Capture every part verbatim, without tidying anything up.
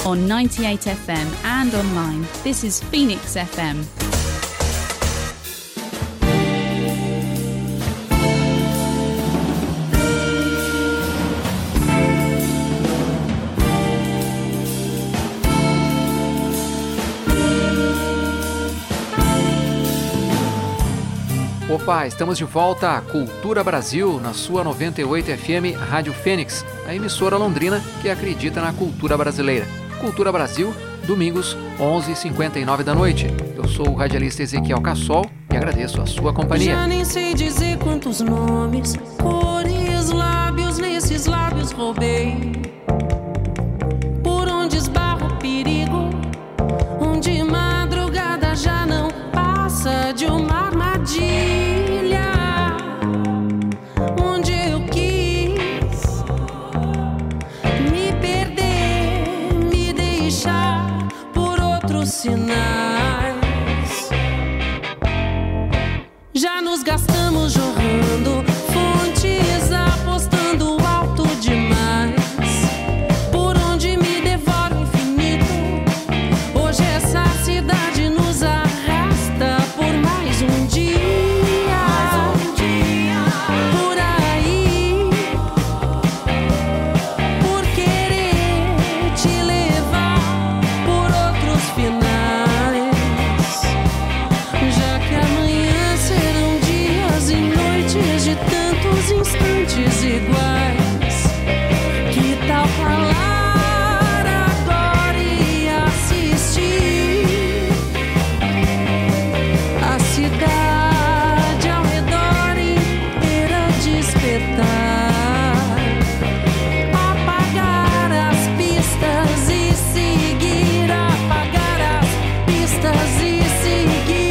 on ninety-eight F M and online. This is Phoenix F M. Opa, estamos de volta à Cultura Brasil, na sua noventa e oito F M Rádio Fênix, a emissora londrina que acredita na cultura brasileira. Cultura Brasil, domingos, onze e cinquenta e nove da noite. Eu sou o radialista Ezequiel Cassol e agradeço a sua companhia. Já nem sei dizer quantos nomes, cores, lábios, nesses lábios roubei. Por onde esbarra o perigo, onde madrugada já não passa de uma armadilha. Sinais. Já nos gastamos jorrando fontes, apostando alto demais. Por onde me devora o infinito, hoje essa cidade nos arrasta por mais um dia. Mais um dia. Por aí, por querer te levar por outros finais. Instantes iguais, que tal falar agora e assistir a cidade ao redor inteira despertar, apagar as pistas e seguir, apagar as pistas e seguir.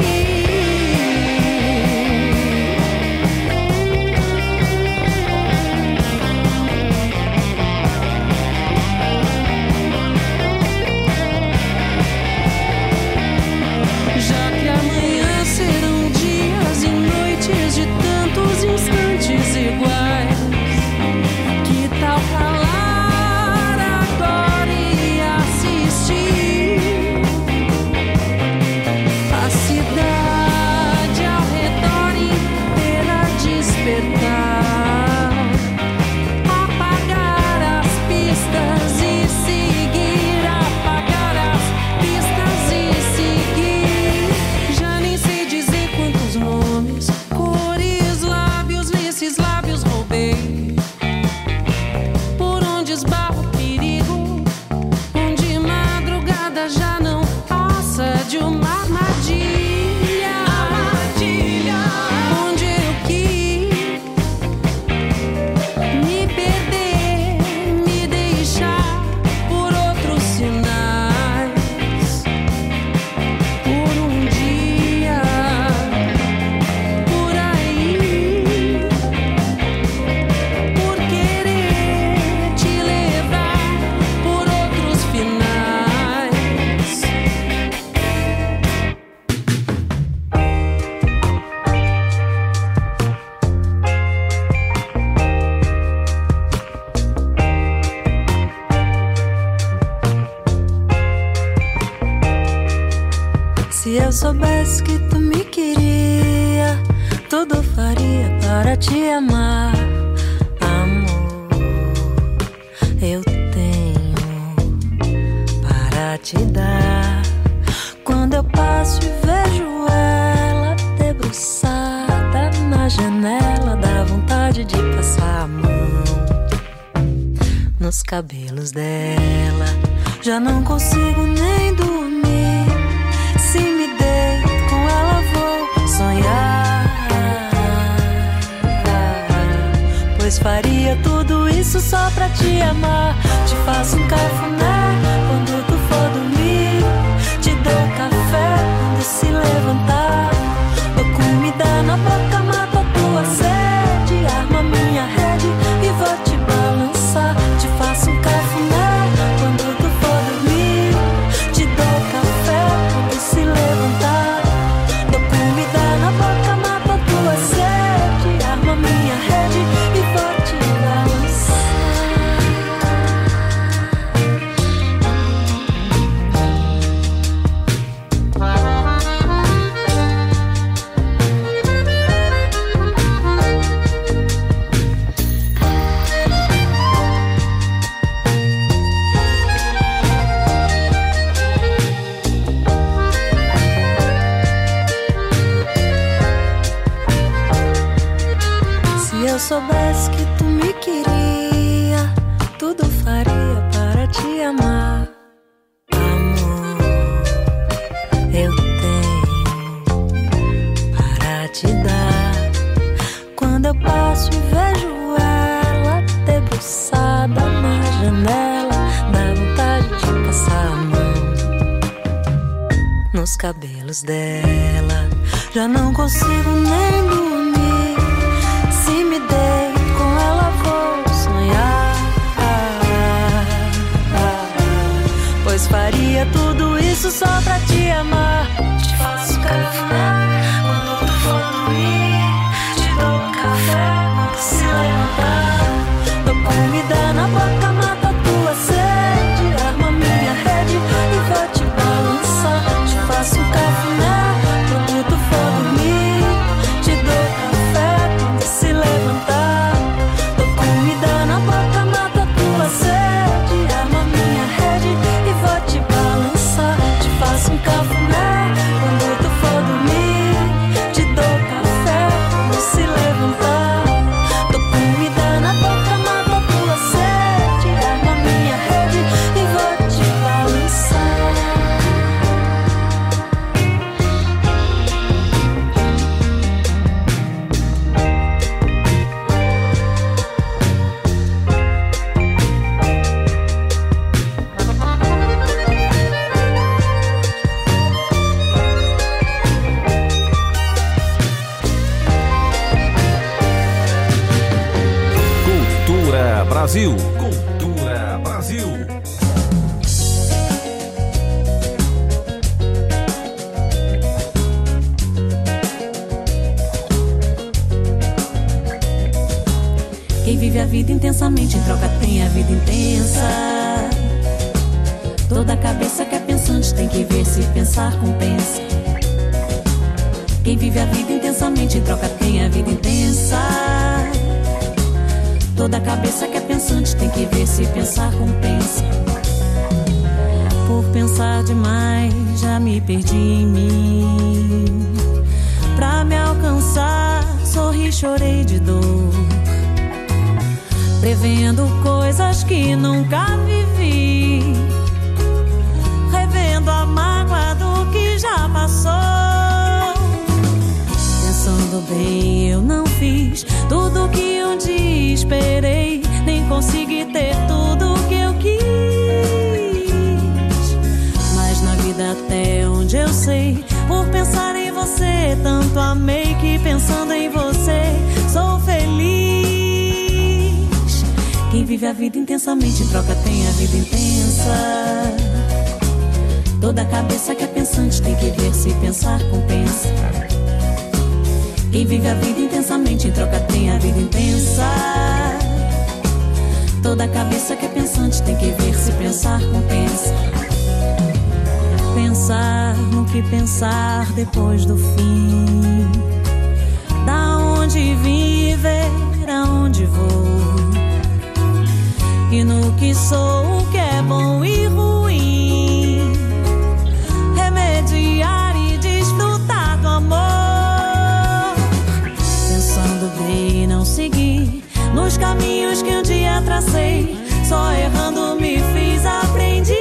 Se eu soubesse que tu me queria, tudo faria para te amar. Amor, eu tenho para te dar. Quando eu passo e vejo ela debruçada na janela, dá vontade de passar a mão nos cabelos dela. Já não consigo nem dormir. Se me deito com ela vou sonhar, pois faria tudo isso só pra te amar. Te faço um cafuné quando tu for dormir, te dou café quando se levantar, dou comida na boca, mato a tua sede, arma minha rede e vou te balançar. Te faço um cafuné quando tu for dormir, te dou café quando se levantar, dou comida na boca, mato a tua sede, arma minha rede e vou te balançar. eu soubesse que tu me queria, tudo faria para te amar. Amor, eu tenho para te dar. Quando eu passo e vejo ela debruçada na janela, dá vontade de passar a mão nos cabelos dela. Já não consigo nem dormir, se me deito com ela vou sonhar. Pois faria tudo isso só pra te amar. Te faço café quando tu for dormir, te dou café quando se levantar. Dou comida na boca, mata tua sede, arma minha rede e vou te balançar. Te faço um cafuné quando tu for dormir, te dou café quando se levantar. Dou comida na boca, mata tua sede, arma minha rede e vou te balançar. Te faço um cafuné quando tu for dormir, te dou café quando se levantar. Dou comida na boca, mata tua sede, arma minha rede e vou te balançar. Cultura Brasil. Cultura Brasil. Quem vive a vida intensamente em troca tem a vida intensa. Toda cabeça que é pensante tem que ver se pensar compensa. Quem vive a vida intensamente em troca tem a vida intensa. Toda cabeça que é pensante tem que ver se pensar compensa. Por pensar demais já me perdi em mim. Pra me alcançar sorri, chorei de dor, prevendo coisas que nunca vivi, revendo a mágoa do que já passou. Pensando bem, eu não fiz tudo que um dia esperei, nem consegui ter tudo que eu quis. Mas na vida até onde eu sei, por pensar em você tanto amei, que pensando em você sou feliz. Quem vive a vida intensamente em troca tem a vida intensa. Toda cabeça que é pensante tem que ver se pensar compensa. Quem vive a vida intensamente em troca tem a vida intensa. Toda cabeça que é pensante tem que ver se pensar compensa. Pensar no que pensar depois do fim, da onde vim, ver aonde vou, e no que sou, o que é bom e ruim, remediar e desfrutar do amor. Pensando bem, não seguir nos caminhos que um dia tracei, só errando me fiz aprendiz.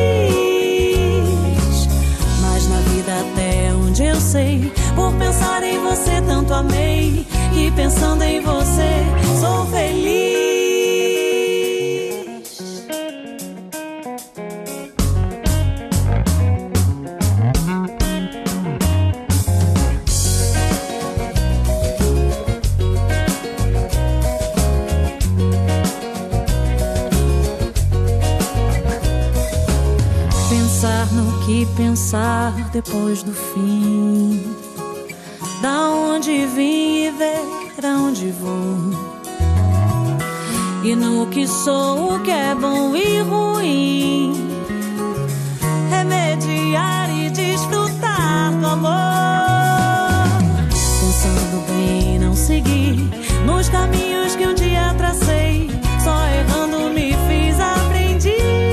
Mas na vida até onde eu sei, por pensar em você tanto amei, e pensando em você sou feliz. Pensar no que pensar depois do fim, da onde vim e ver aonde vou, e no que sou, o que é bom e ruim, remediar e desfrutar do amor. Pensando bem, não seguir nos caminhos que um dia tracei, só errando me fiz aprendiz.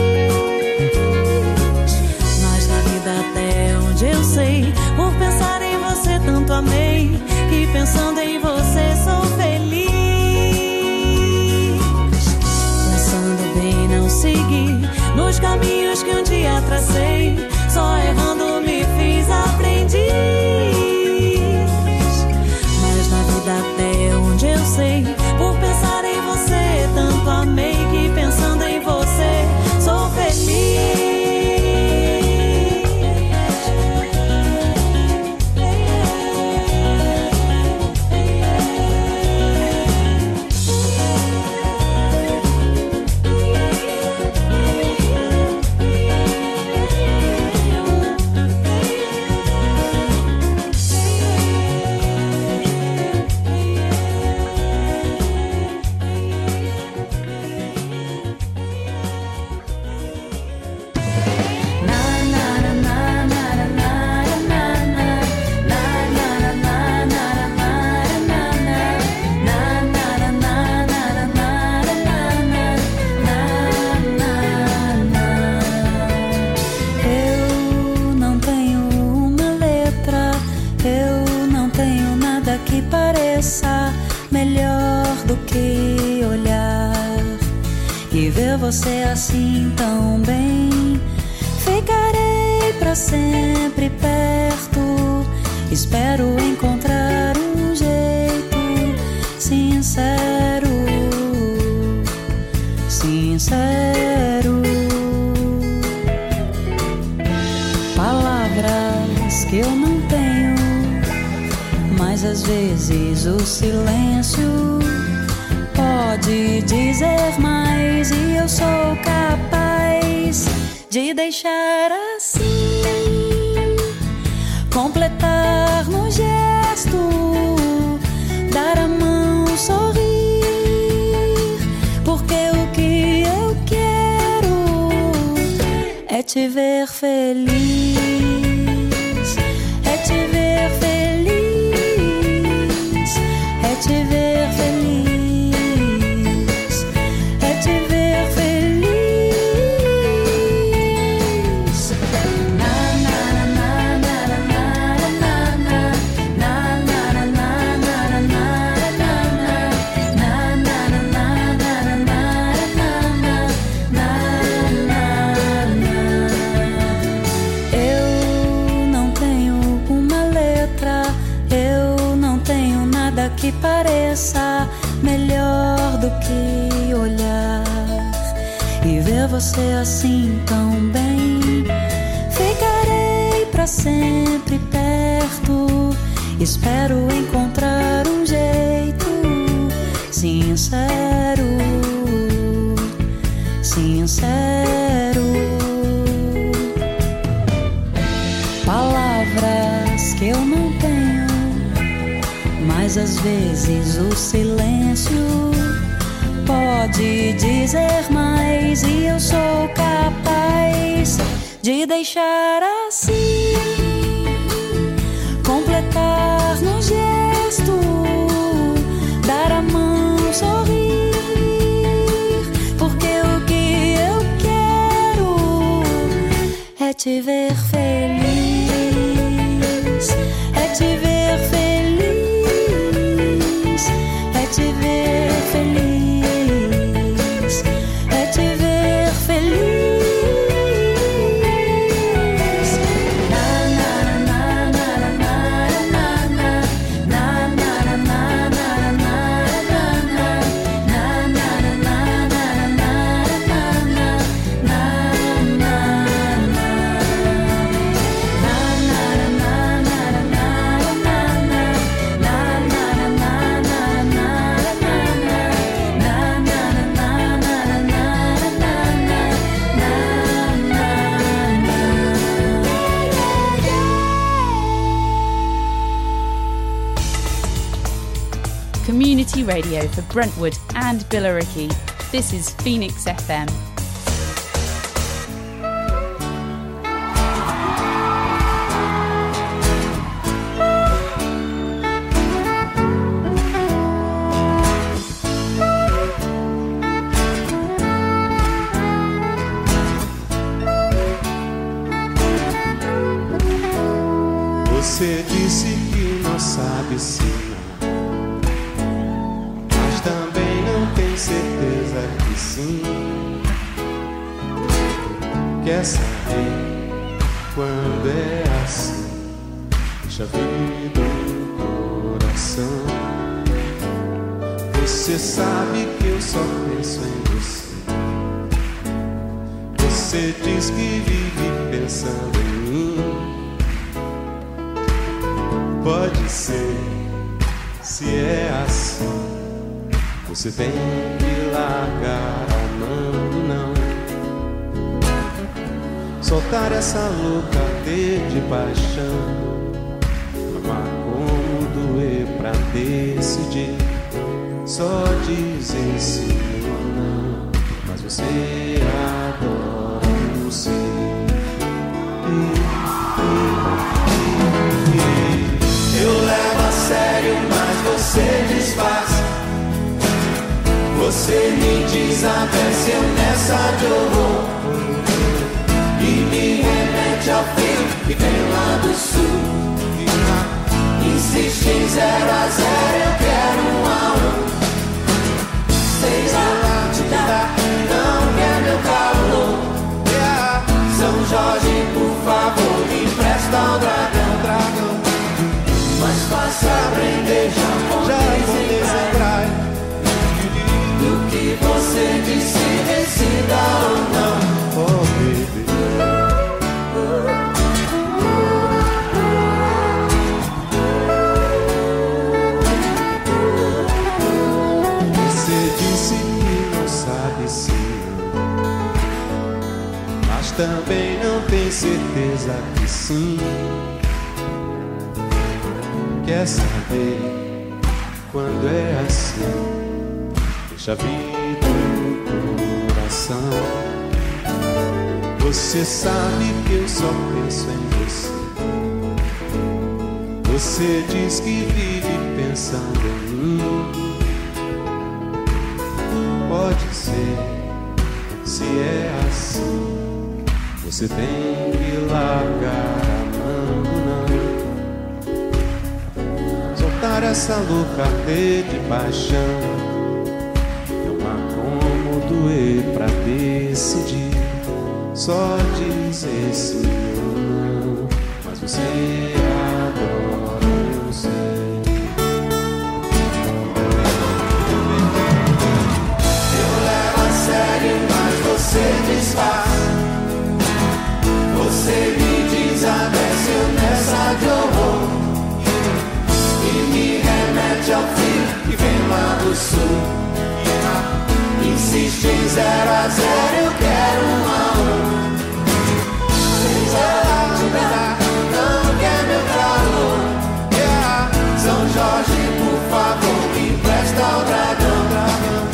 Mas na vida até onde eu sei, por pensar em você tanto amei, que pensando em você sou feliz. os caminhos que um dia tracei. Só errando me fiz aprendiz. Mas na vida até onde eu sei, por pensar em você, tanto amei que pensando em você sou feliz. Você assim tão bem, ficarei pra sempre perto. Espero encontrar um jeito sincero, sincero. Palavras que eu não tenho, mas às vezes o silêncio pode dizer mais, e eu sou capaz de deixar assim, completar no gesto, dar a mão, sorrir, porque o que eu quero é te ver feliz, é te ver feliz, é te ver feliz. Que pareça melhor do que olhar e ver você assim tão bem. Ficarei pra sempre perto. Espero encontrar um jeito sincero, sincero. Palavras que eu não tenho, mas às vezes o silêncio pode dizer mais, e eu sou capaz de deixar assim, completar no gesto, dar a mão, sorrir, porque o que eu quero é te ver feliz, é te ver feliz. Te ver feliz, é te ver feliz. Na na na na na na na na na na na Community radio for Brentwood and Billericay. This is Phoenix F M. Você disse que não sabe se não, mas também não tem certeza que sim. Quer saber quando é assim? Deixa a vida no coração. Você sabe que eu só penso em você. Você diz que vive pensando em mim. Pode ser, se é assim, você tem que largar a mão, não. Soltar essa louca ardente de paixão, amar como doer pra decidir. Só dizer sim ou não, mas você adora você. Eu levo a sério, mas você desfaz. Você me desapareceu nessa de horror e me remete ao fim que vem lá do sul. Insiste em zero a zero, eu quero um a um. Sei lá te dar, não quer meu calor. São Jorge, por favor, me empresta o dragão, dragão. Mas faça aprender japonês em praia. Do que você disse, decida ou não. Oh, baby. Você disse que não sabe se não, mas também não tem certeza que sim. Quer saber quando é assim? Deixa a vida no coração. Você sabe que eu só penso em você. Você diz que vive pensando em mim. Pode ser, se é assim, você tem que largar a mão, não. Soltar essa louca ardente de paixão, não há como doer pra decidir. Só dizer sim ou não, mas você adora, eu sei. Eu levo a sério, mas você desfaz. Você me desapareceu nessa de horror e me remete ao fim que vem lá do sul. Insiste em zero a zero, eu quero um a um. Sem zero te dar, não quer meu calor. São Jorge, por favor, me empresta o dragão, dragão.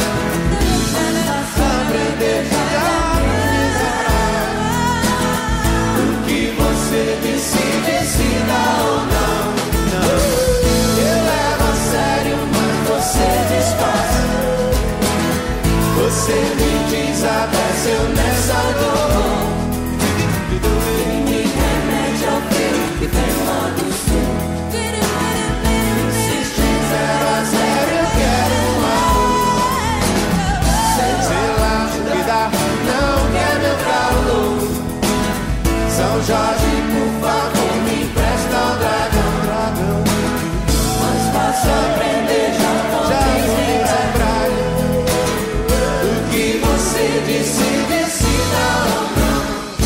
Aprender já o que você decide, decida ou não. Eu levo a sério, mas você desfaz. Você me desapareceu nessa dor e me remete ao fim que vem lá do sul. Insiste em zero a zero, eu quero um a um. Sei lá o que dá, não quer meu calor. São Jorge, por favor, me empresta o dragão, dragão. Mas faça aprender japonês em praia. O que você disse, decida ou não.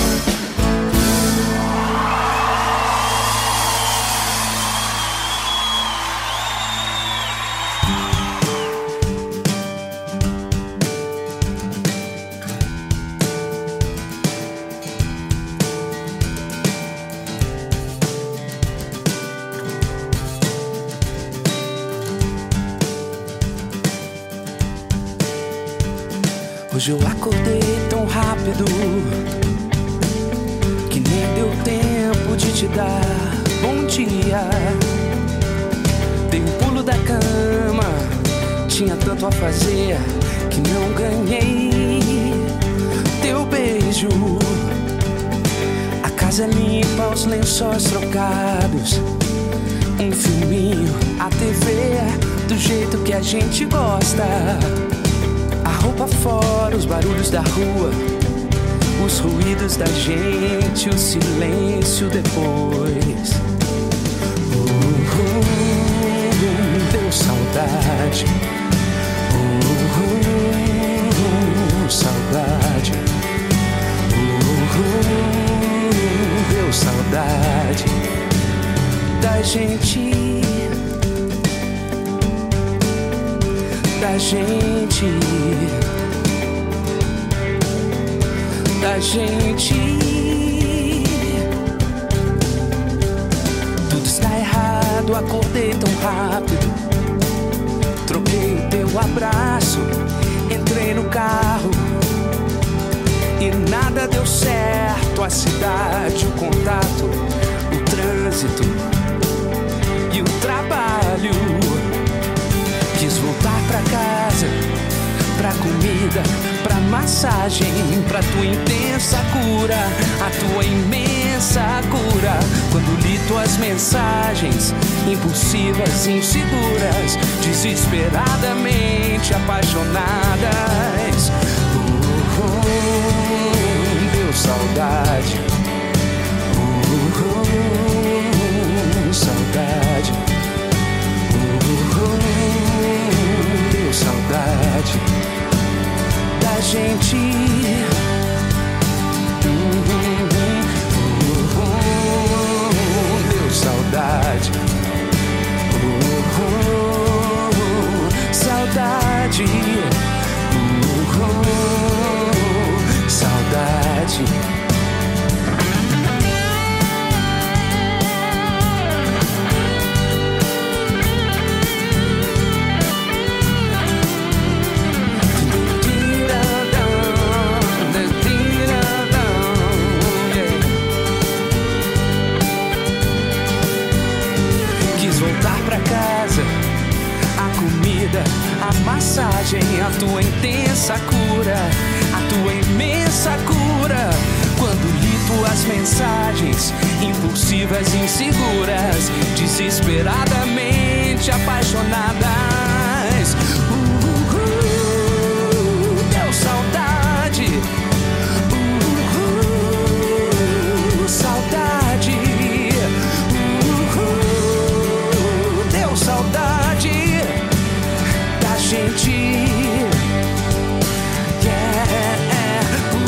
Hoje eu acordei tão rápido que nem deu tempo de te dar bom dia. Dei um pulo da cama, tinha tanto a fazer que não ganhei teu beijo. A casa é limpa, os lençóis trocados, um filminho, a T V do jeito que a gente gosta. A roupa fora, os barulhos da rua, os ruídos da gente, o silêncio depois. Uh, uh, deu saudade. Uh, uh, saudade. Uh, uh, deu saudade da gente. Da gente, da gente. Tudo está errado, acordei tão rápido. Troquei o teu abraço, entrei no carro e nada deu certo. A cidade, o contato, o trânsito e o trabalho. Quis voltar pra casa, pra comida, pra massagem, pra tua intensa cura, a tua imensa cura. Quando li tuas mensagens, impulsivas, inseguras, desesperadamente apaixonadas. Uh, uh, deu saudade. Uh, uh, saudade. Uh, uh, saudade da gente. Uh, uh, uh, deu saudade. Uh, uh, saudade. Uh, uh, saudade. A massagem, a tua intensa cura, a tua imensa cura. Quando li tuas mensagens, impulsivas, inseguras, desesperadamente apaixonadas. Uh, uh, uh, deu saudade. Uh, uh, saudade. Uh, uh, deu saudade. Gente, yeah, uh,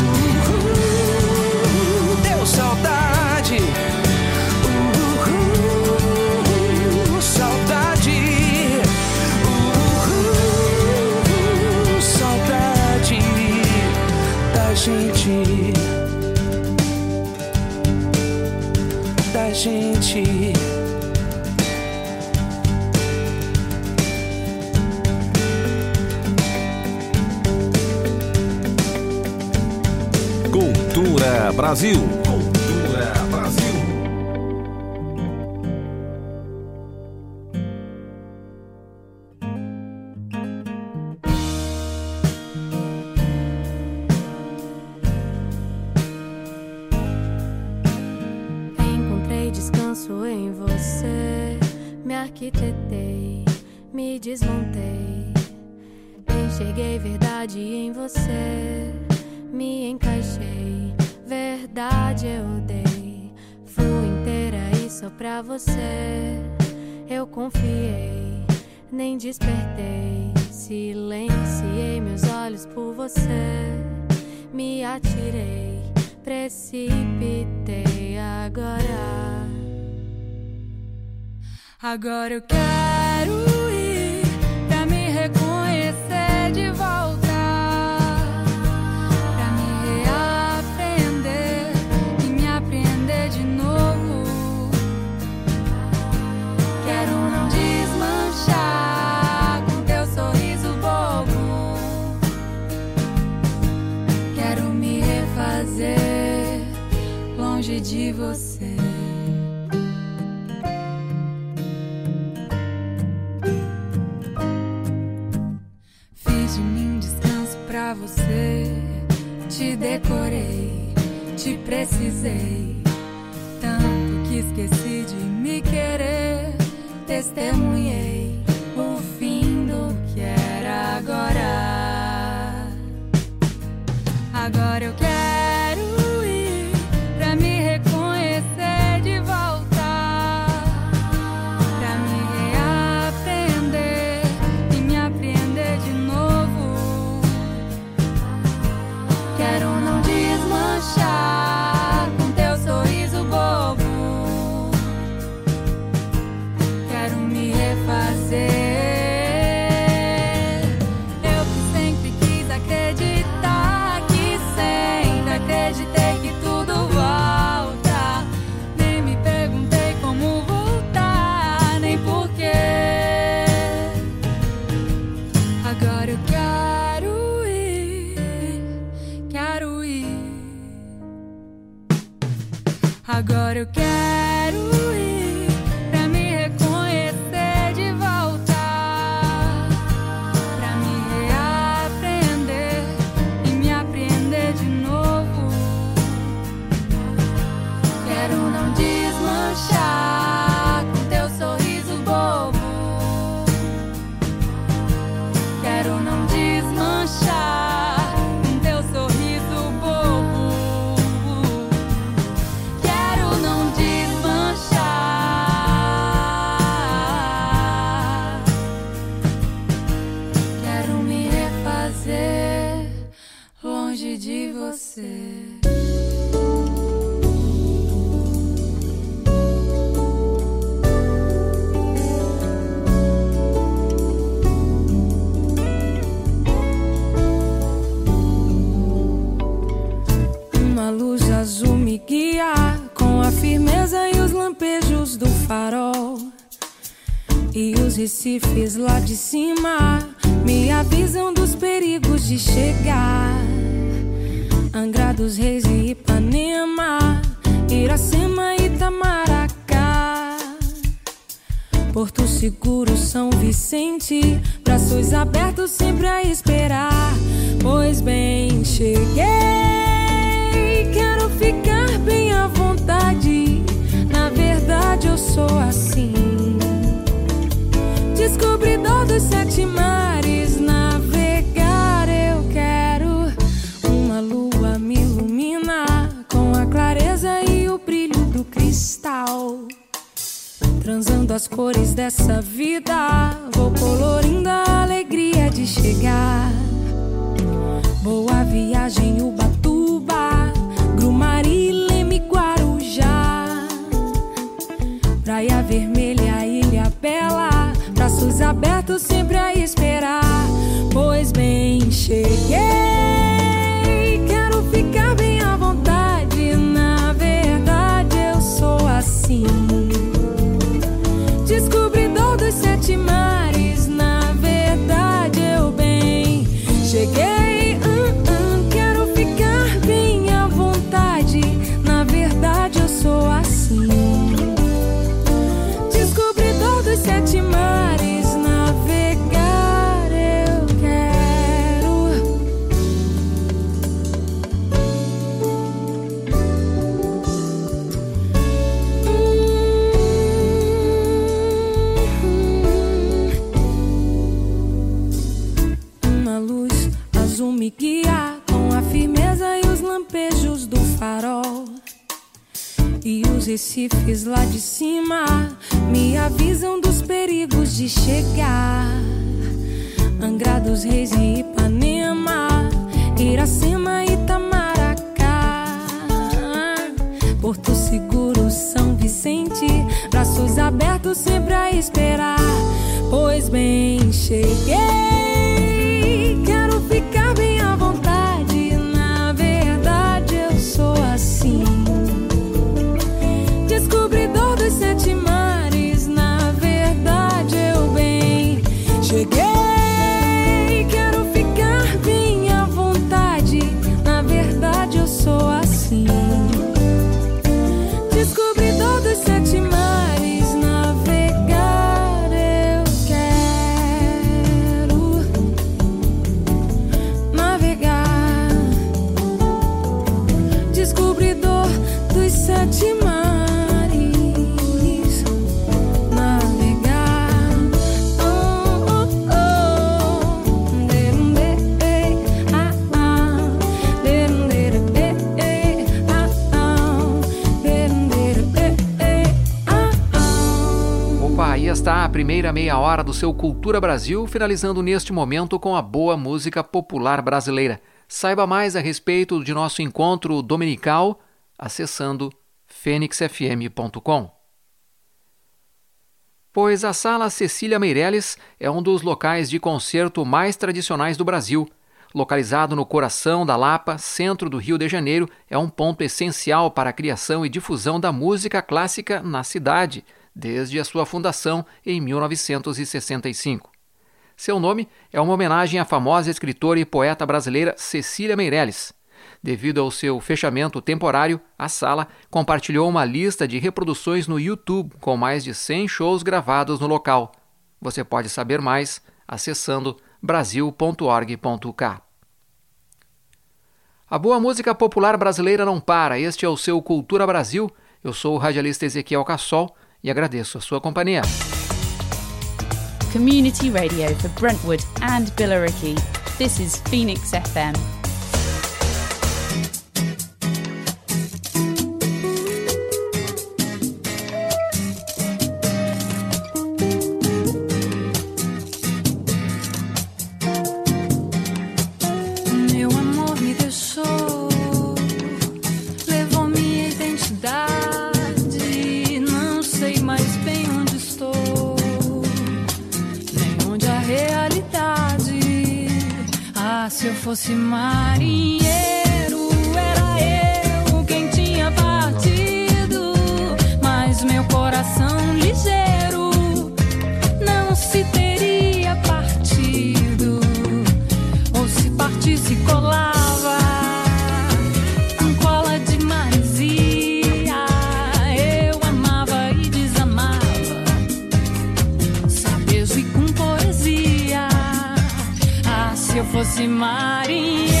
uh, deu saudade, uh, uh, saudade, uh, uh, saudade da gente, da gente. Cultura Brasil. Cultura Brasil. Encontrei descanso em você, me arquitetei, me desmontei, enxerguei verdade em você. Me encaixei, verdade eu dei, fui inteira e só pra você. Eu confiei, nem despertei, silenciei meus olhos por você. Me atirei, precipitei agora. Agora eu quero ir pra me reconhecer de volta. Longe de você, fiz de mim descanso pra você. Te decorei, te precisei tanto que esqueci de me querer. Testemunhei o fim do que era agora. Agora eu quero você. Uma luz azul me guia com a firmeza e os lampejos do farol. E os recifes lá de cima me avisam dos perigos de chegar. Angra dos Reis e Ipanema, Iracema e Itamaracá, Porto Seguro, São Vicente, braços abertos sempre a esperar. Pois bem, cheguei, quero ficar bem à vontade. Na verdade eu sou assim, descobridor dos sete mares. Navegar eu quero, uma lua me ilumina com a clareza e o brilho do cristal. Transando as cores dessa vida, vou colorindo a alegria de chegar. Boa viagem, Ubatuba, Grumari, Leme, Guarujá, Praia Vermelha, Ilha Bela, braços abertos sempre a esperar. Pois bem, cheguei, quero ficar bem à vontade. Na verdade eu sou assim, descobridor dos sete mares. Na verdade eu bem cheguei, hum, hum, quero ficar bem à vontade. Na verdade eu sou assim, descobridor dos sete mares. Navegar eu quero. Uma luz azul me guia com a firmeza e os lampejos do farol. E os recifes lá de cima me avisam dos perigos de chegar. Angra dos Reis e Ipanema, Iracema e Itamaracá, Porto Seguro, São Vicente, braços abertos sempre a esperar. Pois bem, cheguei, quero ficar bem à vontade. Na verdade eu sou assim, descobridor dos sete mares. Na verdade eu bem cheguei, quero ficar bem à vontade. Na verdade eu sou assim, descobridor dos sete mares. Navegar eu quero, navegar, descobridor dos sete mares. Aí está a primeira meia hora do seu Cultura Brasil, finalizando neste momento com a boa música popular brasileira. Saiba mais a respeito de nosso encontro dominical acessando fênix f m ponto com. Pois a Sala Cecília Meirelles é um dos locais de concerto mais tradicionais do Brasil. Localizado no coração da Lapa, centro do Rio de Janeiro, é um ponto essencial para a criação e difusão da música clássica na cidade, desde a sua fundação em mil novecentos e sessenta e cinco. Seu nome é uma homenagem à famosa escritora e poeta brasileira Cecília Meirelles. Devido ao seu fechamento temporário, a sala compartilhou uma lista de reproduções no YouTube com mais de cem shows gravados no local. Você pode saber mais acessando brasil ponto org ponto k. A boa música popular brasileira não para. Este é o seu Cultura Brasil. Eu sou o radialista Ezequiel Cassol e agradeço a sua companhia. Community Radio for Brentwood and Billericay. This is Phoenix F M. Meu amor me deixou Se eu fosse marinheiro, era eu quem tinha partido, mas meu coração ligeiro não se teria partido, ou se partisse colava com cola de maresia. Eu amava e desamava, sem peso e com poesia. Ah, se eu fosse marinheiro,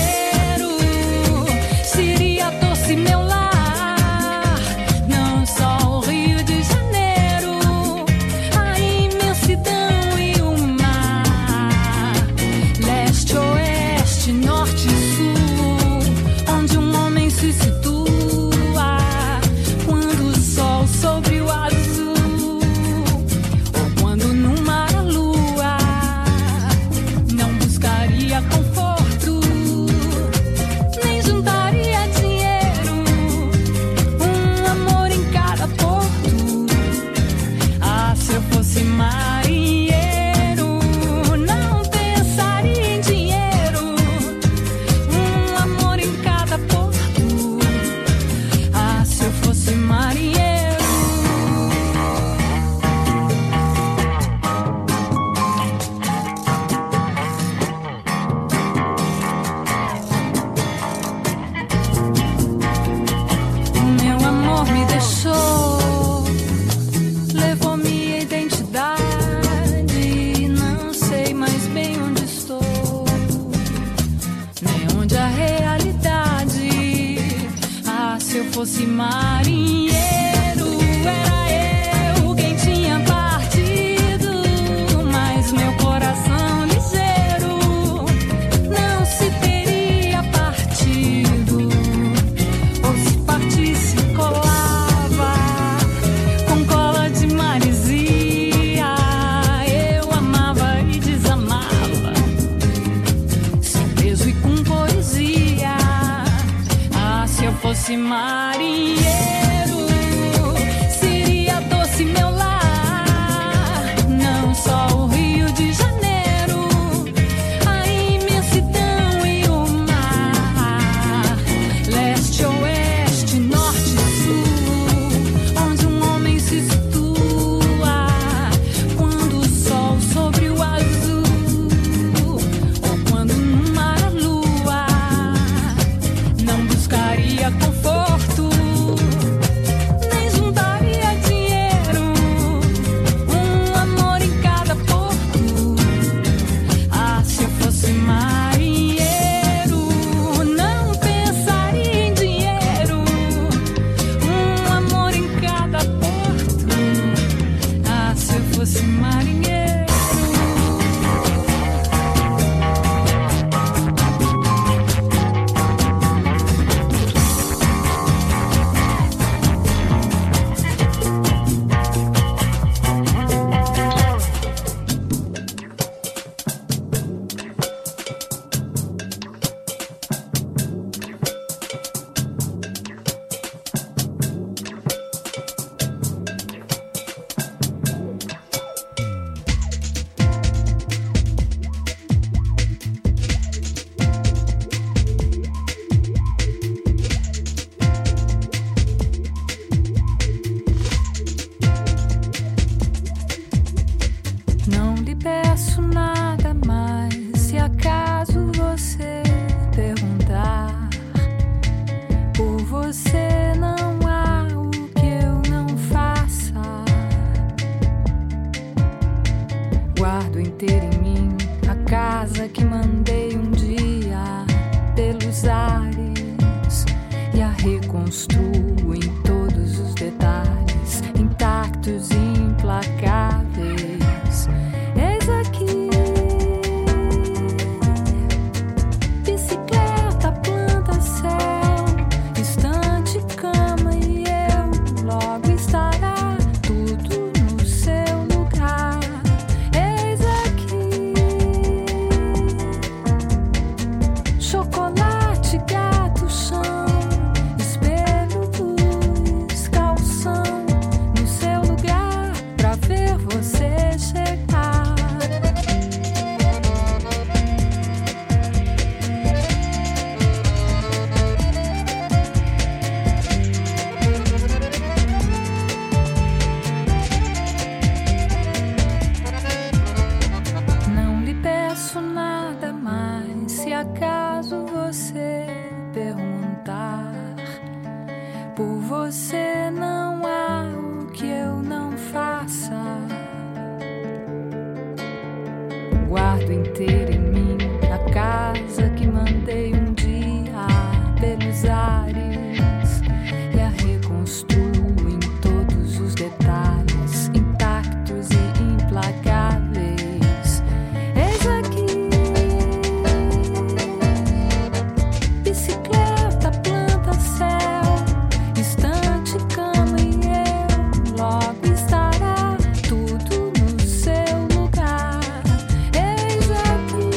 seria doce meu lar, não só o Rio de Janeiro, a imensidão e o mar, leste, oeste, norte e sul, onde um homem se situa quando o sol sobre o azul, ou quando no mar a lua não buscaria conforto, nem juntaria dinheiro, um amor em cada porto. Ah, se eu fosse marinheiro, não pensaria em dinheiro, um amor em cada porto. Ah, se eu fosse marinheiro. Meu amor me deixou, levou minha identidade, não sei mais bem onde estou, nem onde a realidade. Ah, se eu fosse marinheiro, era eu quem tinha partido, mas meu coração ligeiro não se teria partido, ou se partisse colava com cola de maresia. Eu amava e desamava, sem peso e com poesia. Ah, se eu fosse marinheiro, seria doce meu lar, não só o Rio de Janeiro, a imensidão e o mar, leste, oeste, norte e sul, onde um homem se situa quando o sol sobre o azul, ou quando no mar a lua não buscaria conforto, nem juntaria dinheiro, um amor em cada porto. Ah, se eu fosse marinheiro, não pensaria em dinheiro, um amor em cada porto. Ah, se eu fosse marinheiro. Não lhe peço nada mais, se acaso você perguntar. Por você não há o que eu não faça. Guardo inteira em mim a casa que mandei um dia pelos ares e a reconstruo em todos os detalhes, intactos e implacáveis. Eis aqui bicicleta, planta, céu, estante, cama e eu. Logo estará tudo no seu lugar. Eis aqui chocolate, gato, chão, espelho, luz, calção no seu lugar. guardo inteira em mim, a casa que mandei um dia pelos ares e a reconstruo em todos os detalhes, intactos e implacáveis. Eis aqui bicicleta, planta, céu, estante, cama e eu. Logo estará tudo no seu lugar. Eis aqui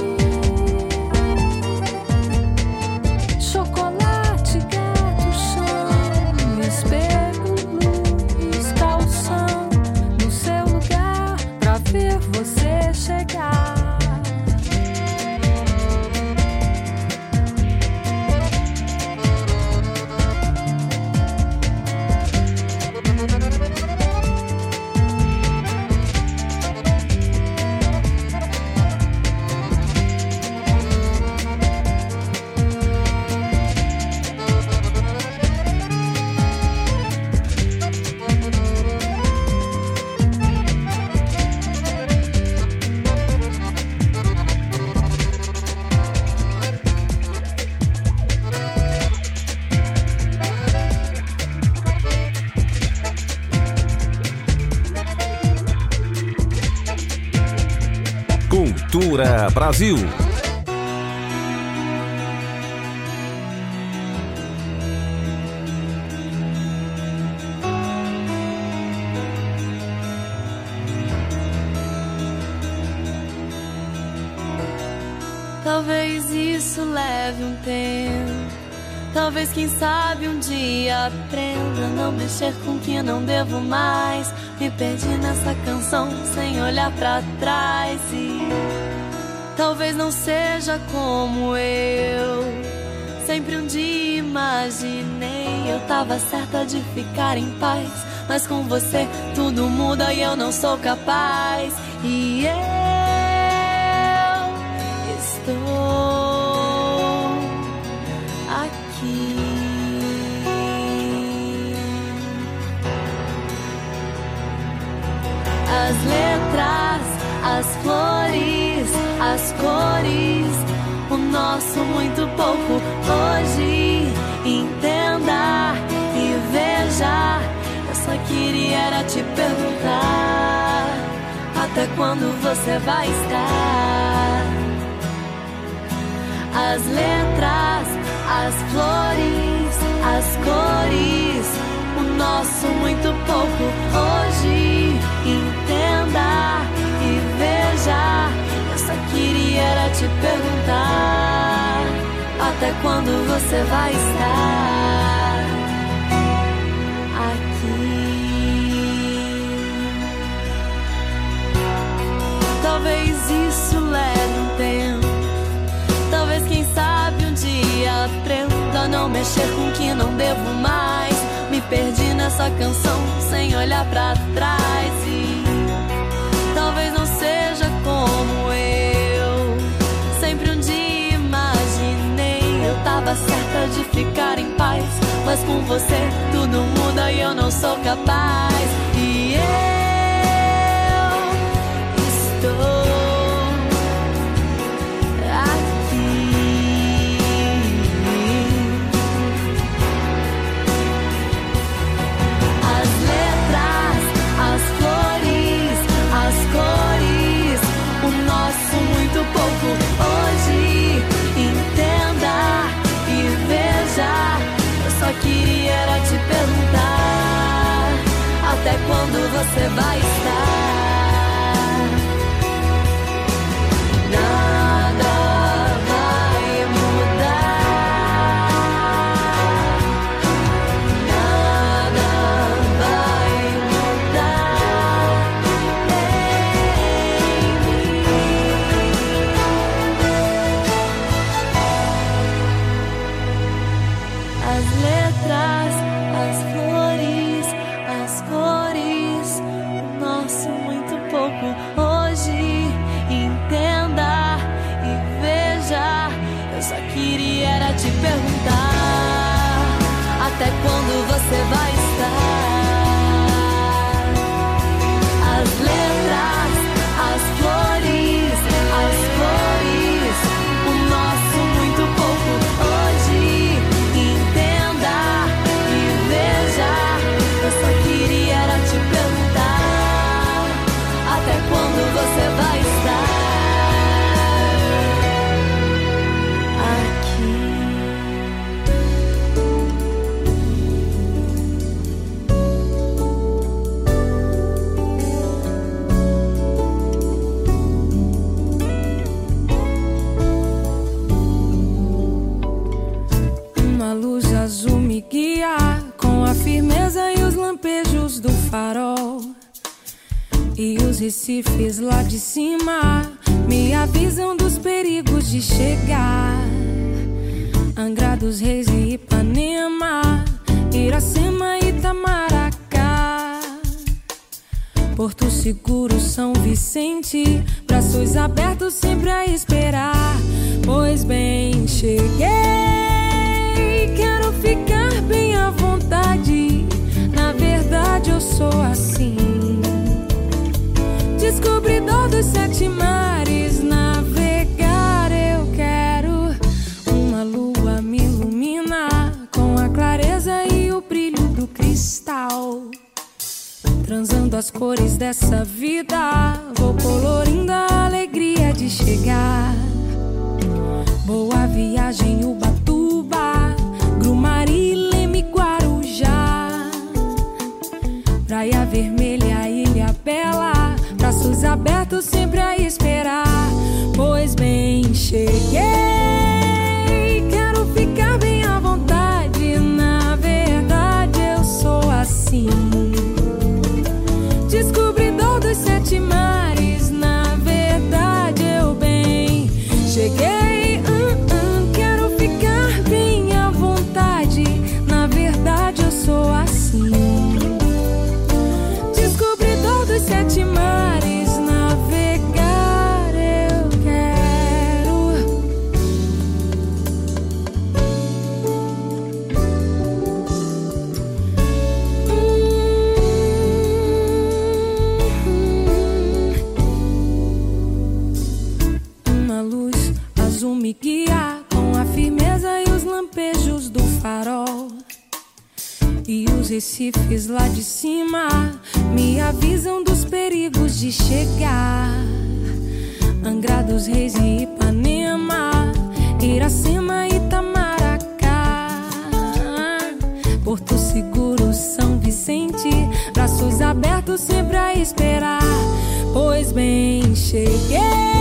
chocolate, gato, chão, espelho, luz, calção no seu lugar pra ver você chegar. Cultura Brasil. Talvez isso leve um tempo. Talvez, quem sabe, um dia aprenda a não mexer com o que não devo mais. Me perdi nessa canção sem olhar pra trás. E talvez não seja como eu sempre um dia imaginei. Eu tava certa de ficar em paz, mas com você tudo muda e eu não sou capaz. E eu estou aqui. As letras, as flores, as cores, o nosso muito pouco hoje. Entenda e veja, eu só queria era te perguntar até quando você vai estar. As letras, as flores, as cores, o nosso muito pouco hoje. Entenda e veja, eu só queria era te perguntar até quando você vai estar aqui. Talvez isso leve um tempo. Talvez, quem sabe, um dia aprenda a não mexer com o que não devo mais. Me perdi nessa canção sem olhar pra trás. E talvez não seja como eu sempre um dia imaginei. Eu tava certa de ficar em paz, mas com você tudo muda e eu não sou capaz. E eu estou pouco hoje. Entenda e veja, eu só queria era te perguntar até quando você vai estar. Nada vai mudar, nada vai mudar em mim. As letras, as flores, as cores, o nosso muito pouco hoje. Entenda e veja, eu só queria era te perguntar até quando você vai estar. As letras, as flores, as recifes lá de cima me avisam dos perigos de chegar. Angra dos Reis e Ipanema, Iracema e Itamaracá, Porto Seguro, São Vicente, braços abertos sempre a esperar. Pois bem, cheguei, quero ficar bem à vontade. Na verdade eu sou assim, descobridor dos sete mares. Navegar eu quero, uma lua me ilumina com a clareza e o brilho do cristal. Transando as cores dessa vida, vou colorindo a alegria de chegar. Boa viagem, Ubatuba, Grumari, Leme, Guarujá, Praia Vermelha, Ilha Bela, braços abertos sempre a esperar. Pois bem, cheguei, quero ficar bem à vontade. Na verdade eu sou assim, descobridor dos sete mares. Na verdade eu bem cheguei, hum, hum, quero ficar bem à vontade. Na verdade eu sou assim, descobridor dos sete mares. Navegar eu quero. Uma luz azul me guia com a firmeza e os lampejos do farol. E os recifes lá de cima me avisam dos perigos de chegar. Angra dos Reis e Ipanema, Iracema e Itamaracá, Porto Seguro, São Vicente, braços abertos sempre a esperar. Pois bem, cheguei,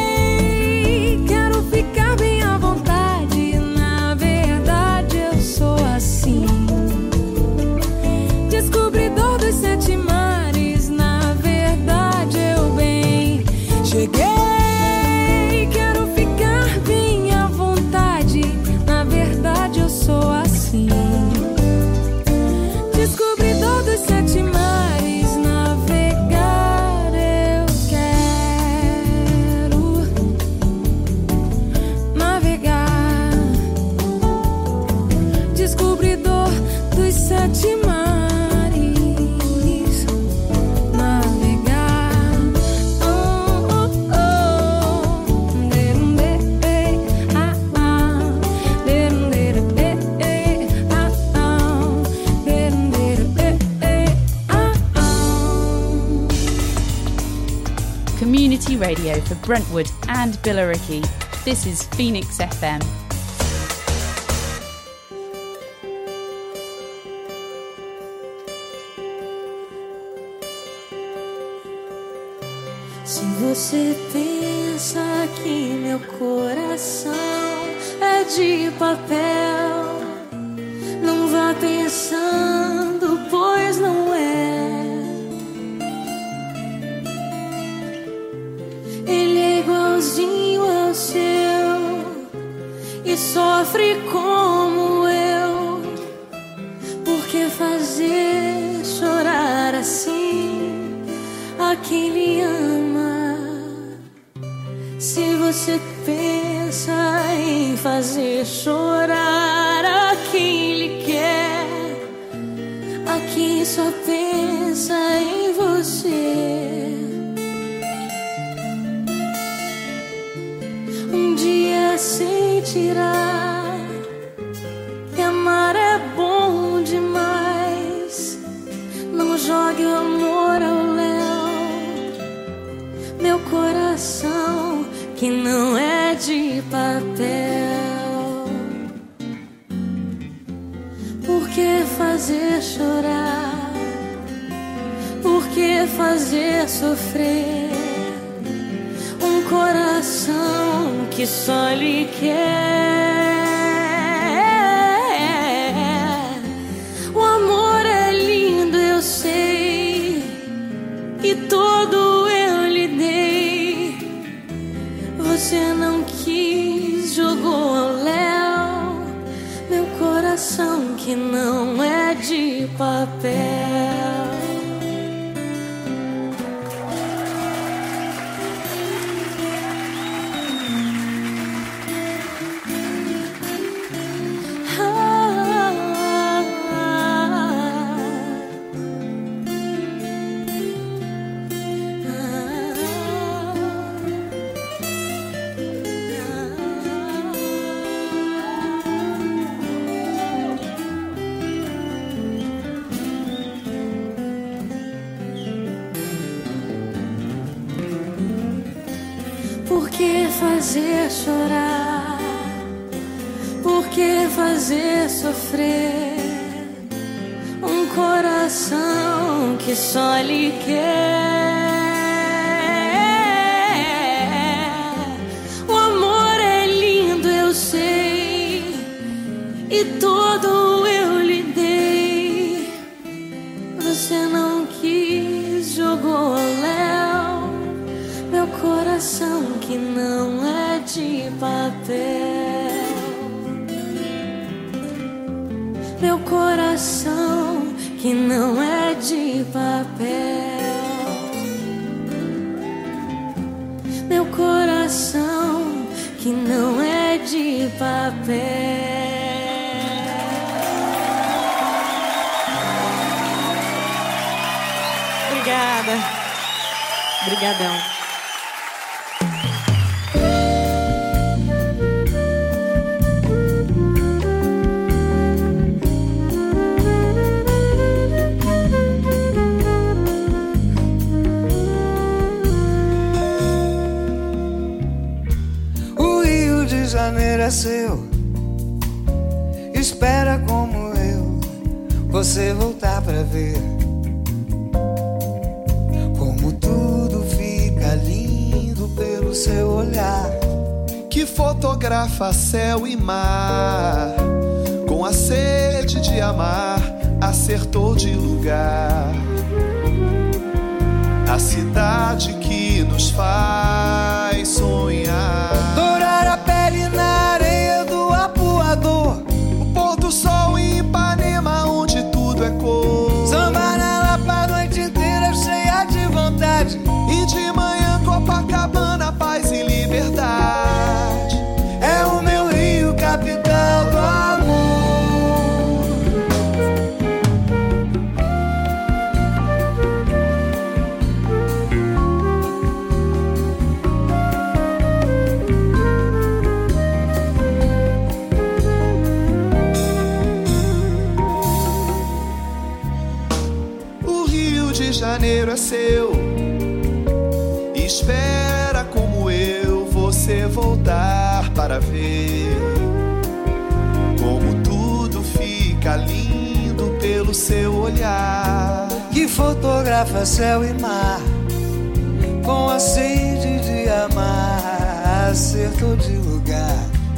quero ficar bem à vontade. Na verdade eu sou assim, descobridor dos sete mares. Na verdade eu bem cheguei, quero ficar bem à vontade. Na verdade eu sou assim, descobridor dos sete mares. Navegar eu quero, navegar, descobridor dos sete mares. Community radio for Brentwood and Billericay. This is Phoenix F M. Se você pensa que meu coração é de papel, não vá pensando, pois não é. Ele é igualzinho ao seu e sofre como eu. Por que fazer chorar assim a quem lhe ama? Se você pensa em fazer chorar a quem lhe quer, a quem só pensa em você, um dia sentirá que amar é bom demais. Não jogue o amor ao léu, meu coração que não é de papel. Por que fazer chorar? Por que fazer sofrer um coração que só lhe quer? O amor é lindo, eu sei, e todo eu lhe Você não quis, jogou ao léu meu coração que não é de papel. Por que fazer chorar? Por que fazer sofrer um coração que só lhe quer? O amor é lindo, eu sei, e todo eu lhe dei. Você não quis, jogou ao léu meu coração que não é de papel. Meu coração que não é de papel. Meu coração que não é de papel. Obrigada. Obrigadão. Janeiro é seu, espera como eu você voltar pra ver como tudo fica lindo pelo seu olhar, que fotografa céu e mar, com a sede de amar, acertou de lugar. A cidade que nos faz sonhar, dourar a pele na areia do Apuador, o pôr do sol em Ipanema, onde tudo é cor. Samba na Lapa a noite inteira cheia de vontade, e de manhã Copacabana, paz e liberdade. É o meu Rio, capital do amor. Janeiro é seu, espera como eu você voltar para ver como tudo fica lindo pelo seu olhar, que fotografa céu e mar, com a sede de amar, acertou de lugar.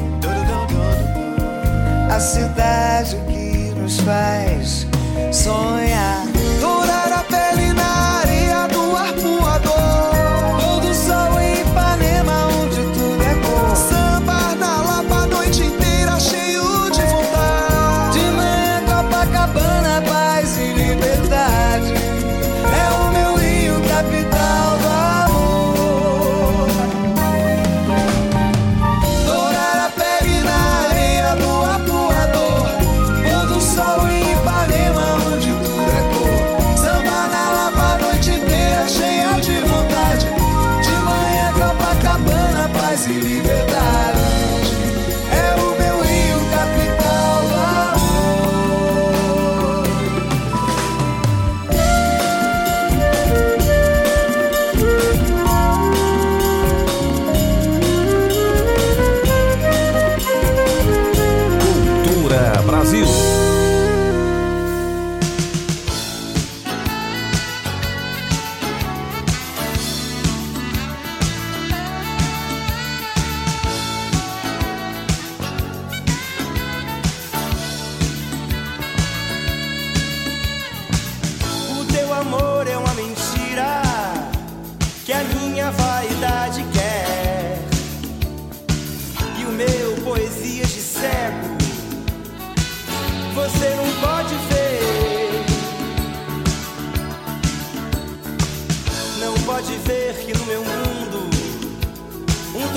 A cidade que nos faz sonhar, dourar a pele na areia do Arpoador, pôr do sol em Ipanema, onde tudo é cor. Sambar na Lapa a noite inteira, cheio de vontade. De manhã Copacabana, paz e liberdade. É o meu Rio, capital do amor. Dourar a pele na areia do Arpoador, pôr do sol em Ipanema, onde tudo é cor. Samba na Lapa a noite inteira, cheia de vontade. De manhã Copacabana, paz e liberdade. É o meu Rio, capital do amor. Cultura Brasil.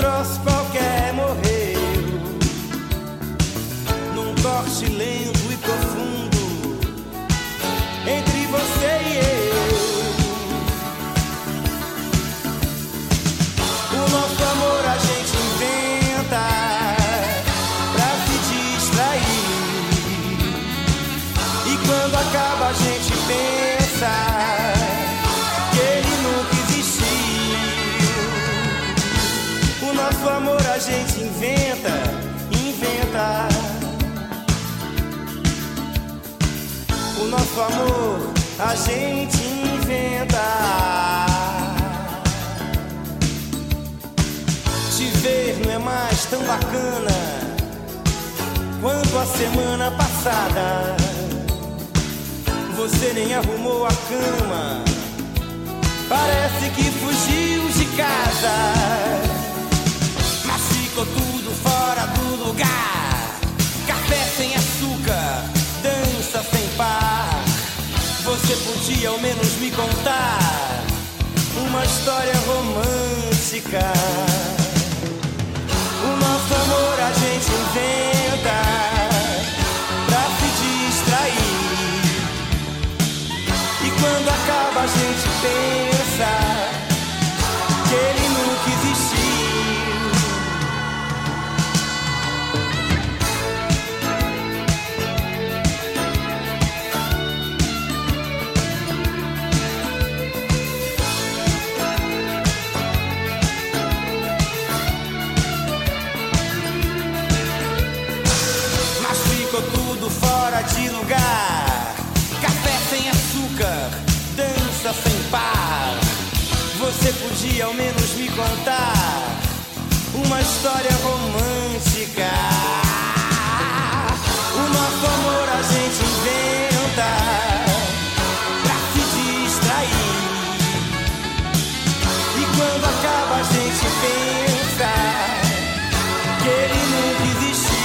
troço qualquer morreu num corte lento e profundo entre você e eu. O nosso amor a gente inventa pra se distrair, e quando acaba a gente pensa que ele nunca existiu. O nosso amor a gente inventa, inventa. O nosso amor a gente inventa. Te ver não é mais tão bacana quanto a semana passada. Você nem arrumou a cama, parece que fugiu de casa. Mas ficou tudo fora do lugar. Café sem açúcar, dança sem par. Você podia ao menos me contar uma história romântica. O nosso amor a gente inventa pra se distrair, e quando acaba a gente pensa que ele nunca existiu. Mas ficou tudo fora de lugar. Café sem açúcar, dança sem par. Você podia ao menos me contar uma história romântica. O nosso amor a gente inventa pra se distrair, e quando acaba a gente pensa que ele nunca existiu.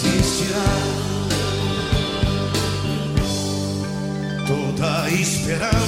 Esperança